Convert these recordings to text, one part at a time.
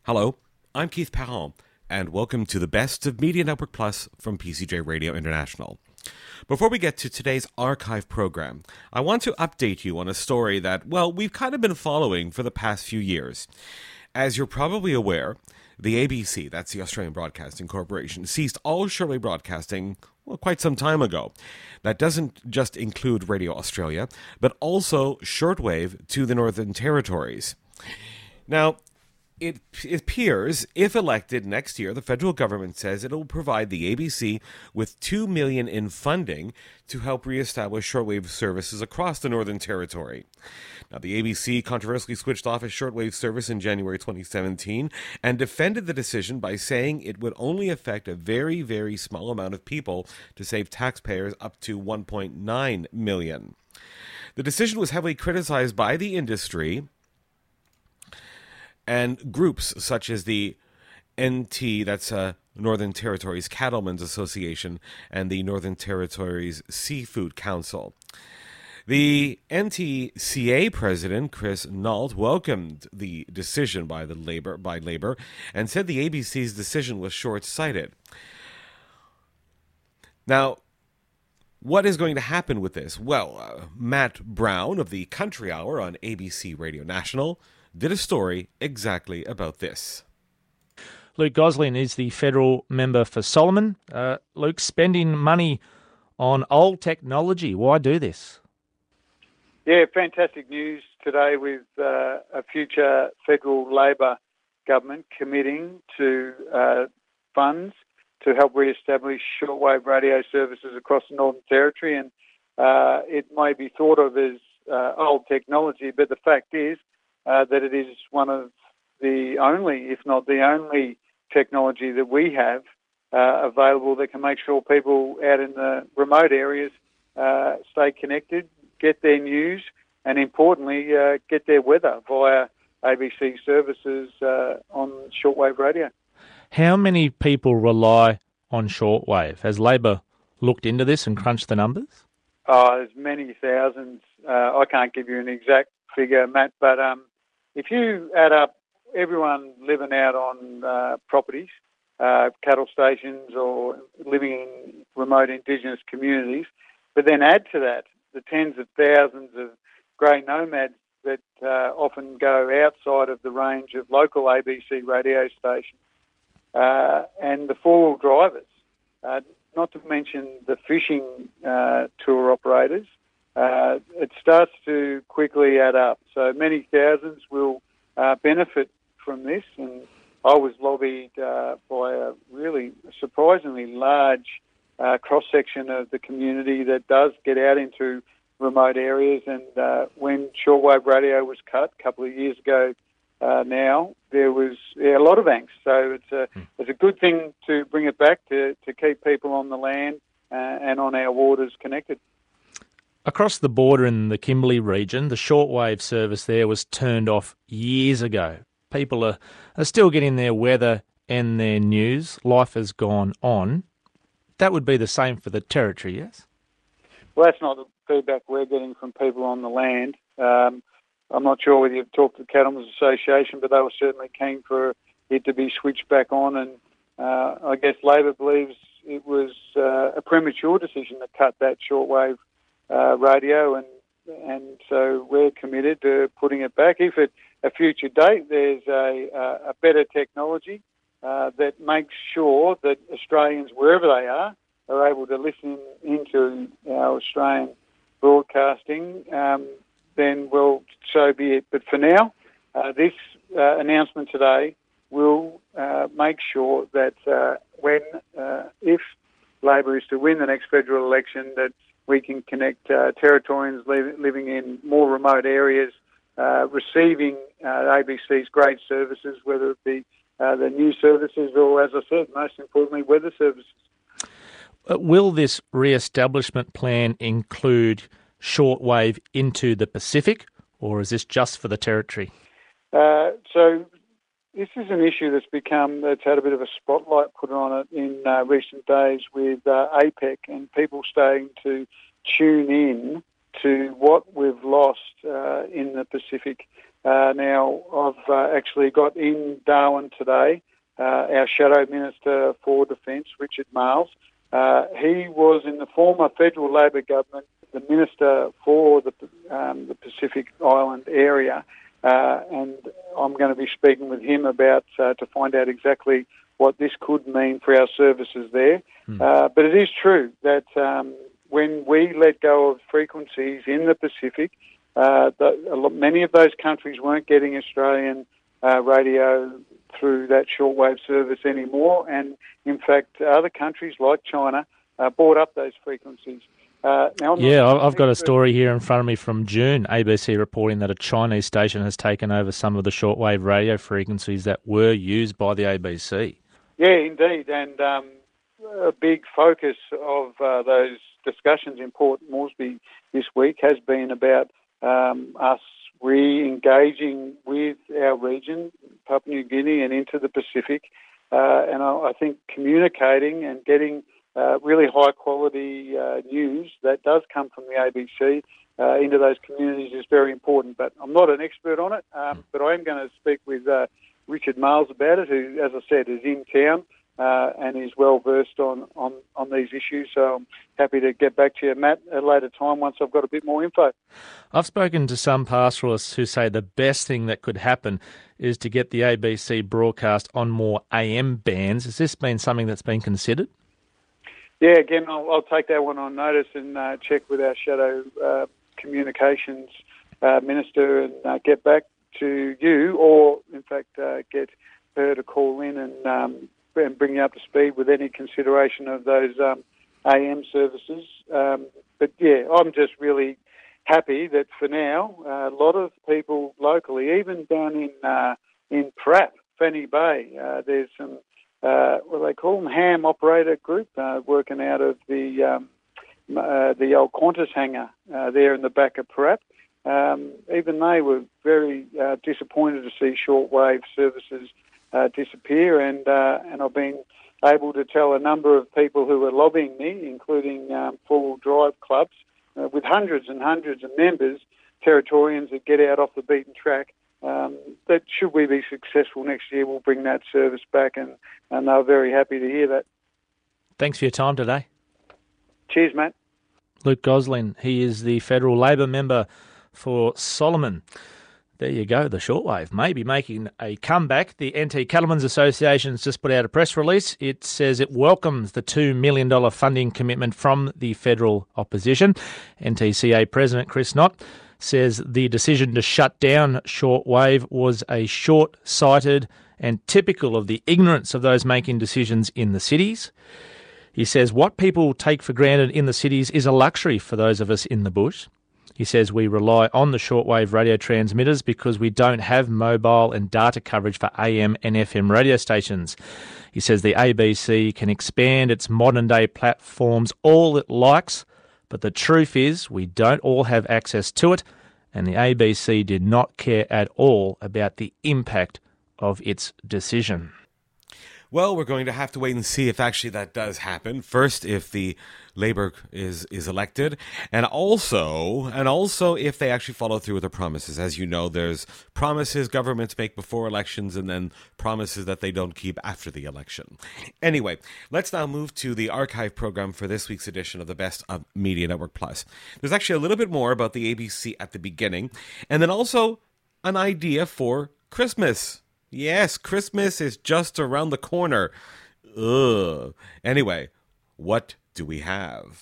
Hello, I'm Keith Parent, and welcome to the Best of Media Network Plus from PCJ Radio International. Before we get to today's archive program, I want to update you on a story that, well, we've kind of been following for the past few years. As you're probably aware, the ABC, that's the Australian Broadcasting Corporation, ceased all shortwave broadcasting, well, quite some time ago. That doesn't just include Radio Australia, but also shortwave to the Northern Territories. Now, it appears, if elected next year, the federal government says it will provide the ABC with $2 million in funding to help reestablish shortwave services across the Northern Territory. Now, the ABC controversially switched off its shortwave service in January 2017 and defended the decision by saying it would only affect a very, very small amount of people to save taxpayers up to $1.9 million. The decision was heavily criticized by the industry and groups such as the NT, that's Northern Territories Cattlemen's Association, and the Northern Territories Seafood Council. The NTCA president, Chris Nault, welcomed the decision by Labor and said the ABC's decision was short-sighted. Now, what is going to happen with this? Well, Matt Brown of the Country Hour on ABC Radio National did a story exactly about this. Luke Goslin is the federal member for Solomon. Luke, spending money on old technology, why do this? Yeah, fantastic news today with a future federal Labor government committing to funds to help re-establish shortwave radio services across the Northern Territory. And it may be thought of as old technology, but the fact is that it is one of the only, if not the only, technology that we have available that can make sure people out in the remote areas stay connected, get their news, and importantly, get their weather via ABC services on shortwave radio. How many people rely on shortwave? Has Labor looked into this and crunched the numbers? Oh, there's many thousands. I can't give you an exact figure, Matt, but if you add up everyone living out on properties, cattle stations or living in remote Indigenous communities, but then add to that the tens of thousands of grey nomads that often go outside of the range of local ABC radio stations, and the four-wheel drivers, not to mention the fishing tour operators, it starts to quickly add up. So many thousands will benefit from this, and I was lobbied by a really surprisingly large cross-section of the community that does get out into remote areas. And when shortwave radio was cut a couple of years ago now, there was a lot of angst. So it's a good thing to bring it back to keep people on the land and on our waters connected. Across the border in the Kimberley region, the shortwave service there was turned off years ago. People are still getting their weather and their news. Life has gone on. That would be the same for the Territory, yes? Well, that's not the feedback we're getting from people on the land. I'm not sure whether you've talked to the Cattlemen's Association, but they were certainly keen for it to be switched back on. And I guess Labor believes it was a premature decision to cut that shortwave radio, and so we're committed to putting it back. If at a future date there's a better technology that makes sure that Australians, wherever they are able to listen into our Australian broadcasting, then well, so be it. But for now, this announcement today will make sure that if Labor is to win the next federal election, that we can connect Territorians living in more remote areas, receiving ABC's great services, whether it be the news services or, as I said, most importantly, weather services. Will this re-establishment plan include shortwave into the Pacific, or is this just for the Territory? So this is an issue that's had a bit of a spotlight put on it in recent days with APEC and people starting to tune in to what we've lost in the Pacific. Now, I've actually got in Darwin today our Shadow Minister for Defence, Richard Marles. He was in the former federal Labor government the Minister for the Pacific Island area, and I'm going to be speaking with him about to find out exactly what this could mean for our services there. But it is true that when we let go of frequencies in the Pacific, many of those countries weren't getting Australian radio through that shortwave service anymore, and in fact other countries like China bought up those frequencies. I've got a story here in front of me from June, ABC reporting that a Chinese station has taken over some of the shortwave radio frequencies that were used by the ABC. Yeah, indeed, and a big focus of those discussions in Port Moresby this week has been about us re-engaging with our region, Papua New Guinea and into the Pacific, and I think communicating and getting really high-quality news that does come from the ABC into those communities is very important. But I'm not an expert on it, but I am going to speak with Richard Marles about it, who, as I said, is in town and is well-versed on these issues. So I'm happy to get back to you, Matt, at a later time once I've got a bit more info. I've spoken to some pastoralists who say the best thing that could happen is to get the ABC broadcast on more AM bands. Has this been something that's been considered? Yeah, again, I'll take that one on notice and check with our Shadow Communications Minister and get back to you, or in fact get her to call in and bring you up to speed with any consideration of those AM services. But yeah, I'm just really happy that for now a lot of people locally, even down in Pratt, Fanny Bay, there's some what they call them, ham operator group, working out of the old Qantas hangar there in the back of Pratt. Even they were very disappointed to see shortwave services disappear, and I've been able to tell a number of people who are lobbying me, including four-wheel drive clubs with hundreds and hundreds of members, Territorians that get out off the beaten track, that should we be successful next year, we'll bring that service back, and they're very happy to hear that. Thanks for your time today. Cheers, Matt. Luke Goslin, he is the Federal Labor member for Solomon. There you go, the shortwave may be making a comeback. The NT Cattlemen's Association has just put out a press release. It says it welcomes the $2 million funding commitment from the federal opposition. NTCA President Chris Knott says the decision to shut down shortwave was a short-sighted and typical of the ignorance of those making decisions in the cities. He says what people take for granted in the cities is a luxury for those of us in the bush. He says we rely on the shortwave radio transmitters because we don't have mobile and data coverage for AM and FM radio stations. He says the ABC can expand its modern-day platforms all it likes, but the truth is we don't all have access to it, and the ABC did not care at all about the impact of its decision. Well, we're going to have to wait and see if actually that does happen. First, if the Labour is elected, and also if they actually follow through with their promises. As you know, there's promises governments make before elections and then promises that they don't keep after the election. Anyway, let's now move to the archive program for this week's edition of the Best of Media Network Plus. There's actually a little bit more about the ABC at the beginning, and then also an idea for Christmas. Yes, Christmas is just around the corner. Ugh. Anyway, what do we have?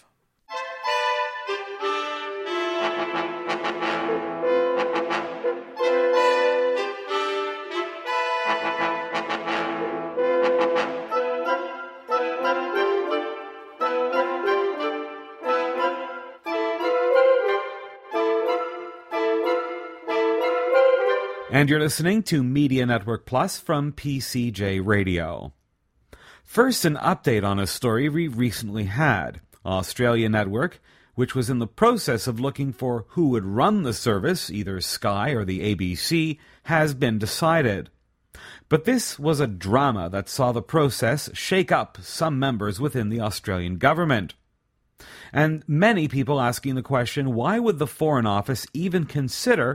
And you're listening to Media Network Plus from PCJ Radio. First, an update on a story we recently had. Australia Network, which was in the process of looking for who would run the service, either Sky or the ABC, has been decided. But this was a drama that saw the process shake up some members within the Australian government. And many people asking the question, why would the Foreign Office even consider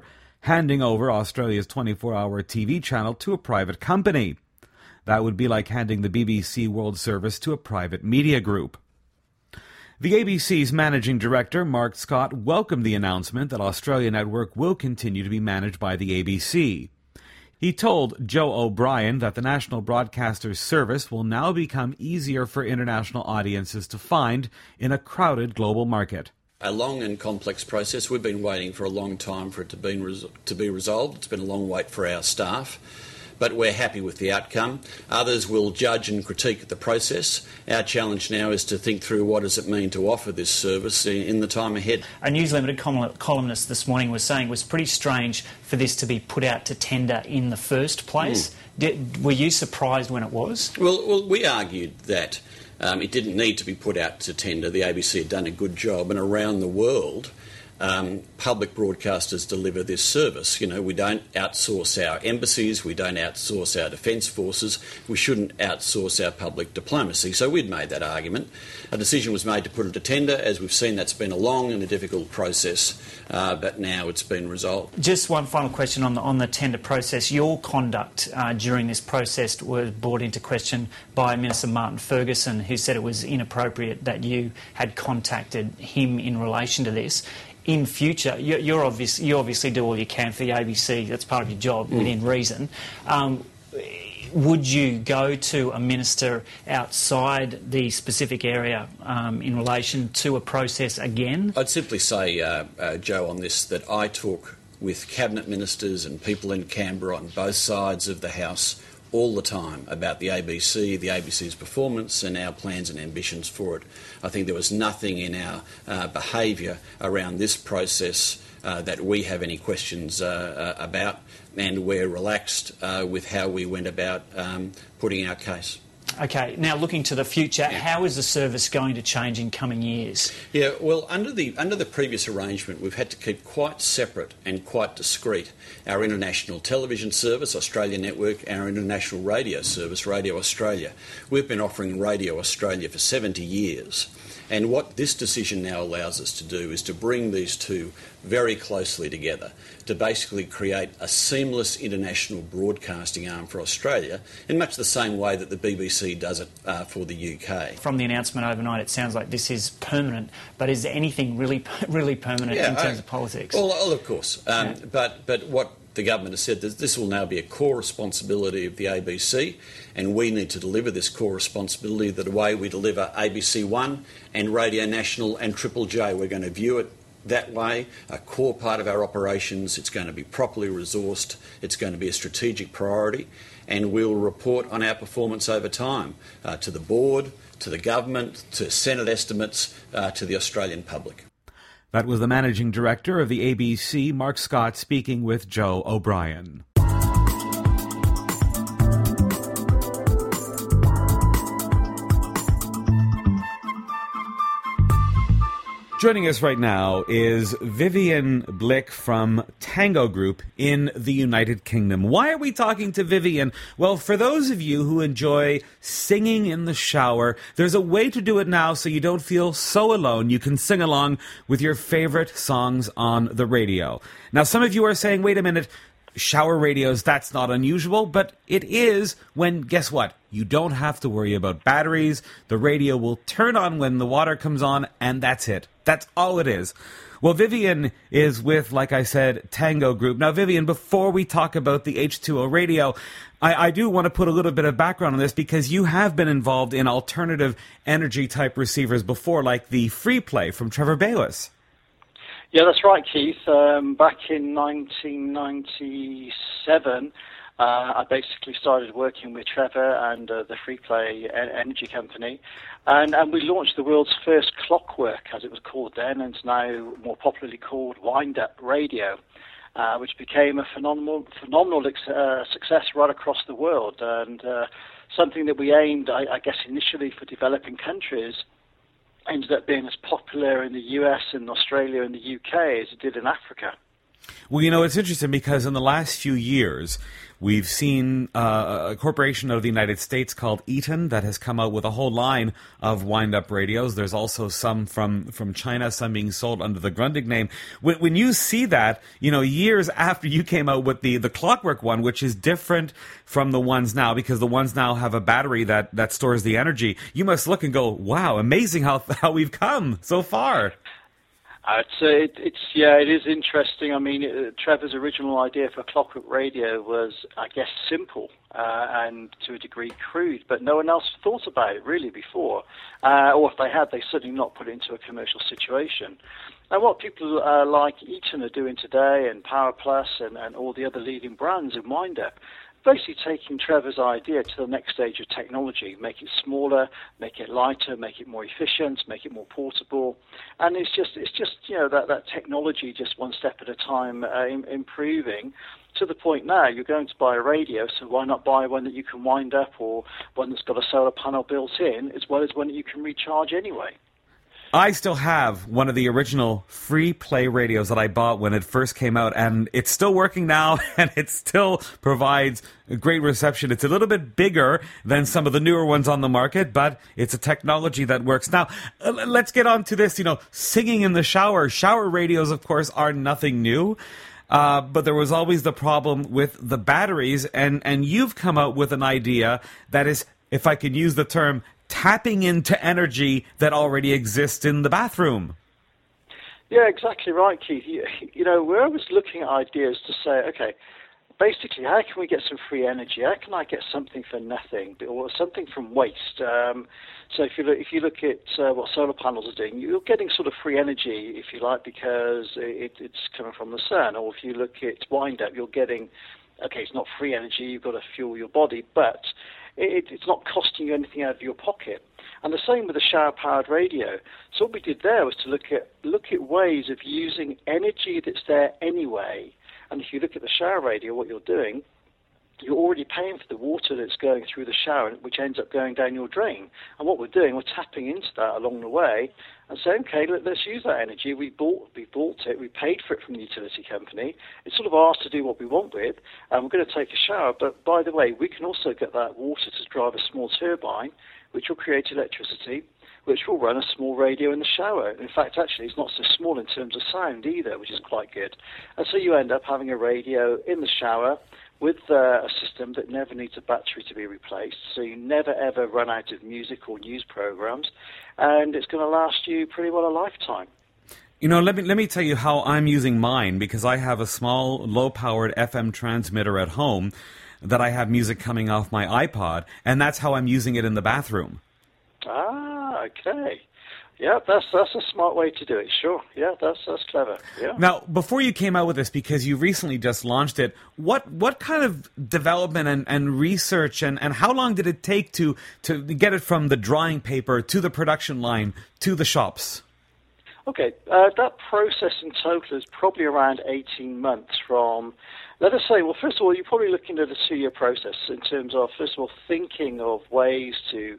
handing over Australia's 24-hour TV channel to a private company. That would be like handing the BBC World Service to a private media group. The ABC's managing director, Mark Scott, welcomed the announcement that Australia Network will continue to be managed by the ABC. He told Joe O'Brien that the national broadcaster's service will now become easier for international audiences to find in a crowded global market. A long and complex process. We've been waiting for a long time for it to be resolved. It's been a long wait for our staff, but we're happy with the outcome. Others will judge and critique the process. Our challenge now is to think through what does it mean to offer this service in the time ahead. A News Limited columnist this morning was saying it was pretty strange for this to be put out to tender in the first place. Were you surprised when it was? Well, we argued that it didn't need to be put out to tender. The ABC had done a good job, and around the world, public broadcasters deliver this service. You know, we don't outsource our embassies, we don't outsource our defence forces, we shouldn't outsource our public diplomacy. So we'd made that argument. A decision was made to put it to tender. As we've seen, that's been a long and a difficult process, but now it's been resolved. Just one final question on the tender process. Your conduct during this process was brought into question by Minister Martin Ferguson, who said it was inappropriate that you had contacted him in relation to this. In future, you obviously do all you can for the ABC. That's part of your job, within reason. Would you go to a minister outside the specific area in relation to a process again? I'd simply say, Joe, on this, that I talk with cabinet ministers and people in Canberra on both sides of the House all the time about the ABC, the ABC's performance and our plans and ambitions for it. I think there was nothing in our behaviour around this process that we have any questions about, and we're relaxed with how we went about putting our case. Okay, now looking to the future, how is the service going to change in coming years? Yeah, well, under the previous arrangement, we've had to keep quite separate and quite discreet our international television service, Australia Network, our international radio service, Radio Australia. We've been offering Radio Australia for 70 years. And what this decision now allows us to do is to bring these two very closely together to basically create a seamless international broadcasting arm for Australia in much the same way that the BBC does it for the UK. From the announcement overnight, it sounds like this is permanent, but is there anything really permanent in terms of politics? Well, of course. But what the government has said that this will now be a core responsibility of the ABC, and we need to deliver this core responsibility the way we deliver ABC One and Radio National and Triple J. We're going to view it that way, a core part of our operations. It's going to be properly resourced, it's going to be a strategic priority, and we'll report on our performance over time to the board, to the government, to Senate estimates, to the Australian public. That was the managing director of the ABC, Mark Scott, speaking with Joe O'Brien. Joining us right now is Vivian Blick from Tango Group in the United Kingdom. Why are we talking to Vivian? Well, for those of you who enjoy singing in the shower, there's a way to do it now so you don't feel so alone. You can sing along with your favorite songs on the radio. Now, some of you are saying, wait a minute, shower radios, that's not unusual, but it is when, guess what? You don't have to worry about batteries. The radio will turn on when the water comes on, and that's it. That's all it is. Well, Vivian is with, like I said, Tango Group. Now, Vivian, before we talk about the H2O radio, I do want to put a little bit of background on this because you have been involved in alternative energy type receivers before, like the Free Play from Trevor Bayliss. Yeah, that's right, Keith. Back in 1997, I basically started working with Trevor and the Free Play Energy Company, and we launched the world's first clockwork, as it was called then, and it's now more popularly called wind-up radio, which became a phenomenal success right across the world, and something that we aimed, I guess, initially for developing countries, ended up being as popular in the US and Australia and the UK as it did in Africa. Well, it's interesting because in the last few years, we've seen a corporation out of the United States called Eaton that has come out with a whole line of wind-up radios. There's also some from China, some being sold under the Grundig name. When you see that, years after you came out with the Clockwork one, which is different from the ones now because the ones now have a battery that stores the energy, you must look and go, wow, amazing how we've come so far. It is interesting. I mean, Trevor's original idea for Clockwork Radio was, I guess, simple and to a degree crude, but no one else thought about it really before. Or if they had, they certainly not put it into a commercial situation. And what people like Eaton are doing today, and Power Plus, and all the other leading brands in wind-up, basically taking Trevor's idea to the next stage of technology, make it smaller, make it lighter, make it more efficient, make it more portable, and it's just that technology just one step at a time improving to the point now you're going to buy a radio, so why not buy one that you can wind up or one that's got a solar panel built in as well as one that you can recharge anyway. I still have one of the original free play radios that I bought when it first came out, and it's still working now, and it still provides a great reception. It's a little bit bigger than some of the newer ones on the market, but it's a technology that works. Now, let's get on to this, singing in the shower. Shower radios, of course, are nothing new. But there was always the problem with the batteries, and you've come out with an idea that is, if I could use the term, tapping into energy that already exists in the bathroom. Yeah, exactly right, Keith. We're always looking at ideas to say, okay, basically, how can we get some free energy? How can I get something for nothing or something from waste? So if you look at what solar panels are doing, you're getting sort of free energy, if you like, because it's coming from the sun. Or if you look at wind-up, you're getting, okay, it's not free energy, you've got to fuel your body, but it's not costing you anything out of your pocket. And the same with the shower-powered radio. So what we did there was to look at ways of using energy that's there anyway. And if you look at the shower radio, what you're doing, you're already paying for the water that's going through the shower, which ends up going down your drain. And what we're doing, we're tapping into that along the way and saying, okay, let's use that energy. We bought it, we paid for it from the utility company. It's sort of ours to do what we want with, and we're going to take a shower. But by the way, we can also get that water to drive a small turbine, which will create electricity, which will run a small radio in the shower. In fact, actually, it's not so small in terms of sound either, which is quite good. And so you end up having a radio in the shower with a system that never needs a battery to be replaced, so you never ever run out of music or news programs, and it's going to last you pretty well a lifetime. Let me tell you how I'm using mine, because I have a small, low-powered FM transmitter at home that I have music coming off my iPod, and that's how I'm using it in the bathroom. Ah, okay. Yeah, that's a smart way to do it, sure. Yeah, that's clever. Yeah. Now, before you came out with this, because you recently just launched it, what kind of development and research and how long did it take to get it from the drawing paper to the production line to the shops? Okay, that process in total is probably around 18 months from, let us say, well, first of all, you're probably looking at a 2-year process in terms of, first of all, thinking of ways to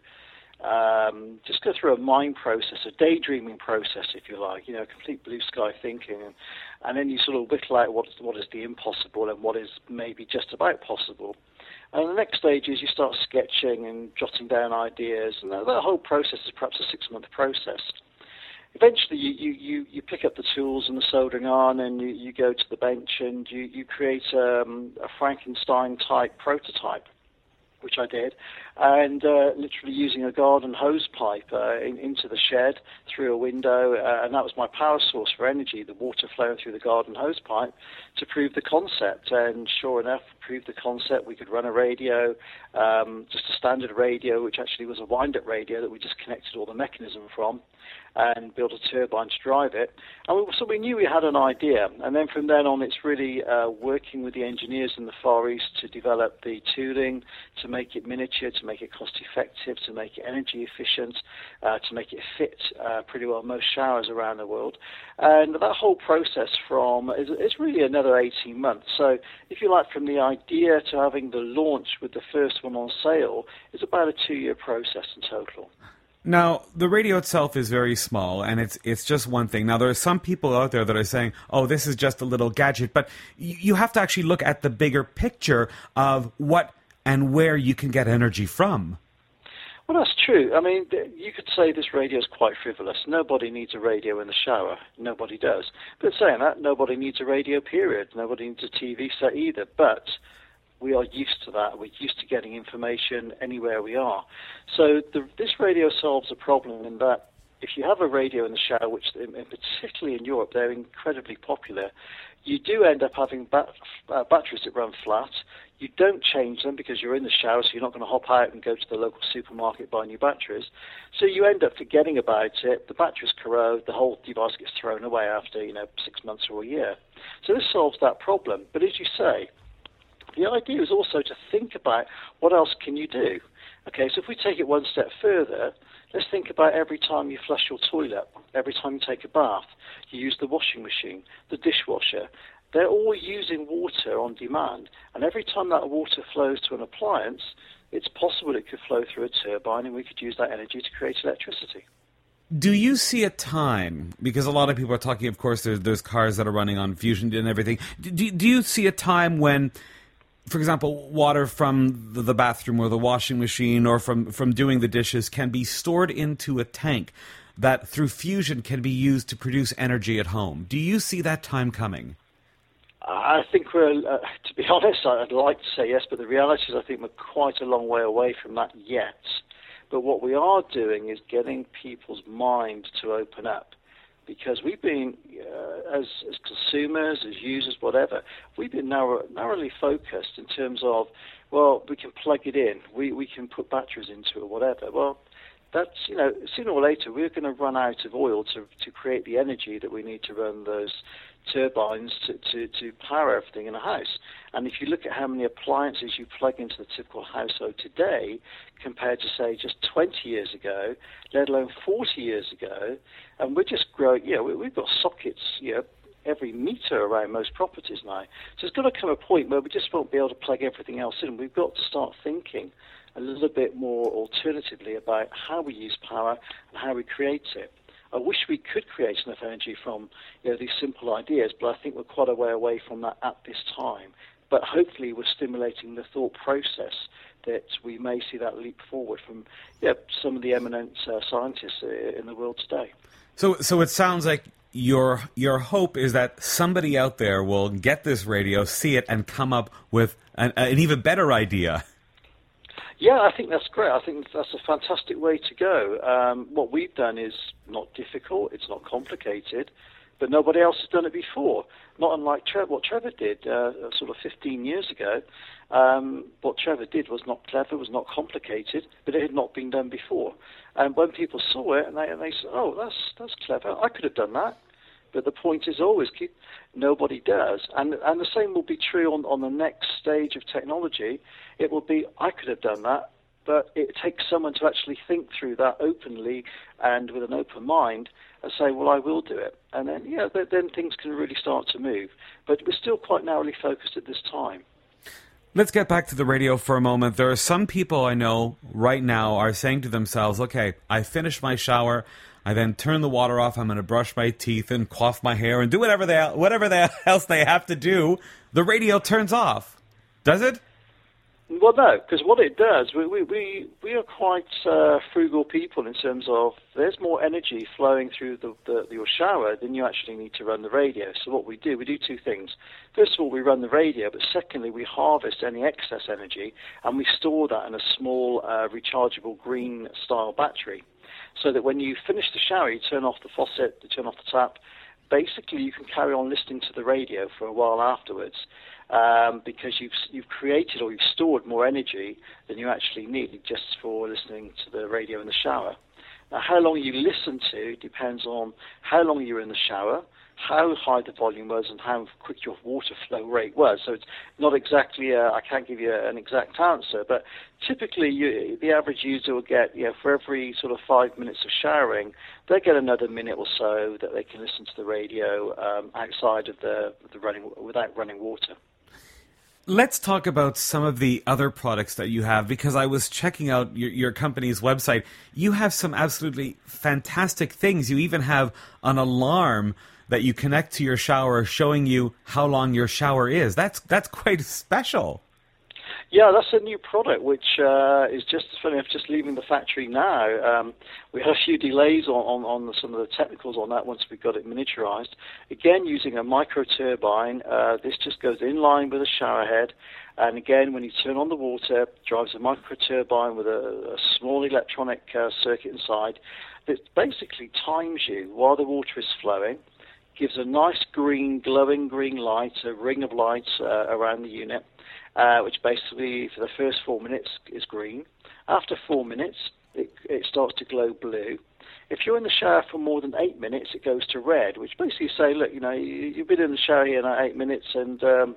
just go through a mind process, a daydreaming process, if you like, complete blue sky thinking, and then you sort of whittle out what is the impossible and what is maybe just about possible. And the next stage is you start sketching and jotting down ideas, and that whole process is perhaps a 6-month process. Eventually, you pick up the tools and the soldering iron, and you go to the bench and you create a Frankenstein-type prototype, which I did, and literally using a garden hose pipe into the shed through a window, and that was my power source for energy, the water flowing through the garden hose pipe, to prove the concept. And sure enough, proved the concept. We could run a radio, just a standard radio, which actually was a wind-up radio that we just connected all the mechanism from, and built a turbine to drive it. And so we knew we had an idea. And then from then on, it's really working with the engineers in the Far East to develop the tooling, to make it miniature, to make it cost-effective, to make it energy efficient, to make it fit pretty well most showers around the world. And that whole process is really another 18 months. So if you like, from the idea to having the launch with the first one on sale, is about a 2-year process in total. Now, the radio itself is very small, and it's just one thing. Now, there are some people out there that are saying, oh, this is just a little gadget, but you have to actually look at the bigger picture of what and where you can get energy from. Well, that's true. I mean, you could say this radio is quite frivolous. Nobody needs a radio in the shower. Nobody does. But saying that, nobody needs a radio, period. Nobody needs a TV set either. But we are used to that. We're used to getting information anywhere we are. So this radio solves a problem in that if you have a radio in the shower, which particularly in Europe, they're incredibly popular, you do end up having batteries that run flat. You don't change them because you're in the shower, so you're not going to hop out and go to the local supermarket, buy new batteries. So you end up forgetting about it. The batteries corrode. The whole device gets thrown away after 6 months or a year. So this solves that problem. But as you say, the idea is also to think about what else can you do. Okay, so if we take it one step further, let's think about every time you flush your toilet, every time you take a bath, you use the washing machine, the dishwasher. They're all using water on demand, and every time that water flows to an appliance, it's possible it could flow through a turbine and we could use that energy to create electricity. Do you see a time, because a lot of people are talking, of course, there's cars that are running on fusion and everything. Do you see a time when, for example, water from the bathroom or the washing machine or from doing the dishes can be stored into a tank that through fusion can be used to produce energy at home? Do you see that time coming? I think we're, to be honest, I'd like to say yes, but the reality is I think we're quite a long way away from that yet. But what we are doing is getting people's mind to open up. Because we've been, as consumers, as users, whatever, we've been narrowly focused in terms of, well, we can plug it in, we can put batteries into it, whatever. Well, that's, sooner or later we're going to run out of oil to create the energy that we need to run those turbines to power everything in a house. And if you look at how many appliances you plug into the typical household today compared to, say, just 20 years ago, let alone 40 years ago, and we're just growing, we've got sockets, every meter around most properties now. So there's got to come a point where we just won't be able to plug everything else in. We've got to start thinking a little bit more alternatively about how we use power and how we create it. I wish we could create enough energy from these simple ideas, but I think we're quite a way away from that at this time. But hopefully we're stimulating the thought process that we may see that leap forward from some of the eminent scientists in the world today. So it sounds like your hope is that somebody out there will get this radio, see it, and come up with an even better idea. Yeah, I think that's great. I think that's a fantastic way to go. What we've done is not difficult, it's not complicated, but nobody else has done it before. Not unlike what Trevor did sort of 15 years ago. What Trevor did was not clever, was not complicated, but it had not been done before. And when people saw it, and they said, oh, that's clever, I could have done that. But the point is always nobody does. And the same will be true on the next stage of technology. It will be, I could have done that, but it takes someone to actually think through that openly and with an open mind and say, well, I will do it. And then, then things can really start to move. But we're still quite narrowly focused at this time. Let's get back to the radio for a moment. There are some people I know right now are saying to themselves, okay, I finished my shower, I then turn the water off, I'm going to brush my teeth and coif my hair and do whatever else they have to do. The radio turns off. Does it? Well, no, because what it does, we are quite frugal people in terms of there's more energy flowing through your shower than you actually need to run the radio. So what we do two things. First of all, we run the radio, but secondly, we harvest any excess energy and we store that in a small rechargeable green-style battery. So that when you finish the shower, you turn off the faucet, you turn off the tap, basically you can carry on listening to the radio for a while afterwards. Because you've created or you've stored more energy than you actually need just for listening to the radio in the shower. Now, how long you listen to depends on how long you're in the shower, how high the volume was, and how quick your water flow rate was. So it's not exactly, I can't give you an exact answer, but typically the average user will get, for every sort of 5 minutes of showering, they get another minute or so that they can listen to the radio outside of the running, without running water. Let's talk about some of the other products that you have, because I was checking out your company's website. You have some absolutely fantastic things. You even have an alarm that you connect to your shower showing you how long your shower is. That's quite special. Yeah, that's a new product which is just funny enough, just leaving the factory now. We had a few delays on some of the technicals on that once we got it miniaturized. Again, using a micro turbine, this just goes in line with a shower head. And again, when you turn on the water, drives a micro turbine with a small electronic circuit inside that basically times you while the water is flowing, gives a nice green, glowing green light, a ring of lights around the unit. Which basically, for the first 4 minutes, is green. After 4 minutes, it starts to glow blue. If you're in the shower for more than 8 minutes, it goes to red, which basically say, look, you've been in the shower here now 8 minutes, and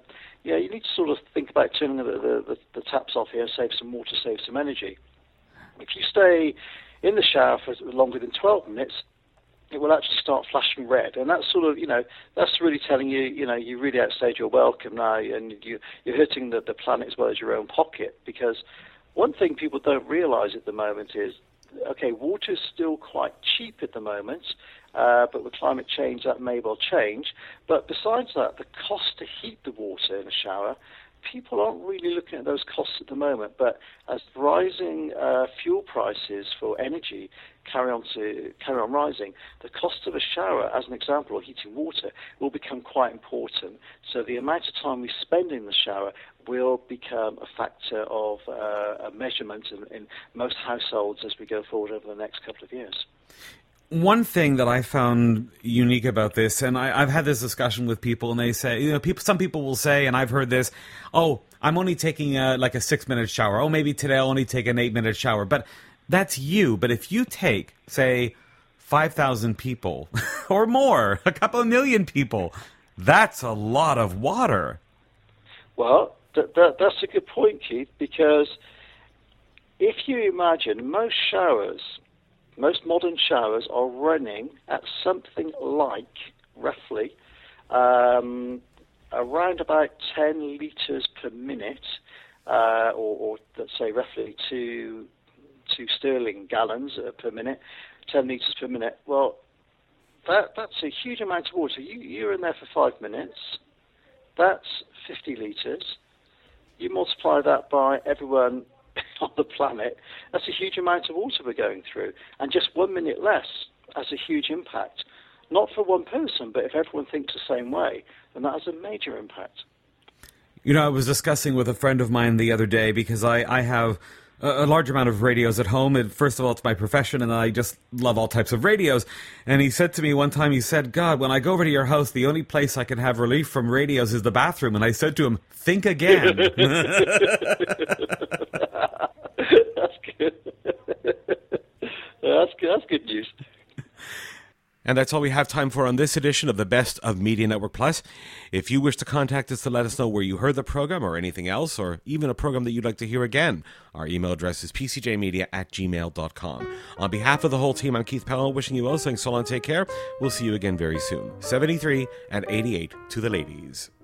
you need to sort of think about turning the taps off here, save some water, save some energy. If you stay in the shower for longer than 12 minutes, it will actually start flashing red, and that's sort of, that's really telling you, you really outstayed your welcome now, and you're hurting the planet as well as your own pocket. Because one thing people don't realise at the moment is, okay, water is still quite cheap at the moment, but with climate change that may well change. But besides that, the cost to heat the water in a shower, people aren't really looking at those costs at the moment. But as rising fuel prices for energy carry on rising, the cost of a shower, as an example, or heating water, will become quite important. So the amount of time we spend in the shower will become a factor of a measurement in most households as we go forward over the next couple of years. One thing that I found unique about this, and I've had this discussion with people, and they say, some people will say, and I've heard this, oh, I'm only taking like a 6-minute shower. Oh, maybe today I'll only take an 8-minute shower. But that's you. But if you take, say, 5,000 people or more, a couple of million people, that's a lot of water. Well, that's a good point, Keith, because if you imagine most modern showers are running at something like, roughly, around about 10 litres per minute, or let's say roughly 2 sterling gallons per minute, 10 litres per minute. Well, that's a huge amount of water. You're in there for 5 minutes. That's 50 litres. You multiply that by everyone on the planet, that's a huge amount of water we're going through. And just 1 minute less has a huge impact. Not for one person, but if everyone thinks the same way, then that has a major impact. I was discussing with a friend of mine the other day, because I have a large amount of radios at home. And first of all, it's my profession, and I just love all types of radios. And he said to me one time, he said, God, when I go over to your house, the only place I can have relief from radios is the bathroom. And I said to him, think again. That's good. That's good news. And that's all we have time for on this edition of the Best of Media Network Plus. If you wish to contact us to let us know where you heard the program or anything else, or even a program that you'd like to hear again, our email address is pcjmedia@gmail.com. On behalf of the whole team, I'm Keith Powell, wishing you well, saying so long, take care. We'll see you again very soon. 73 and 88 to the ladies.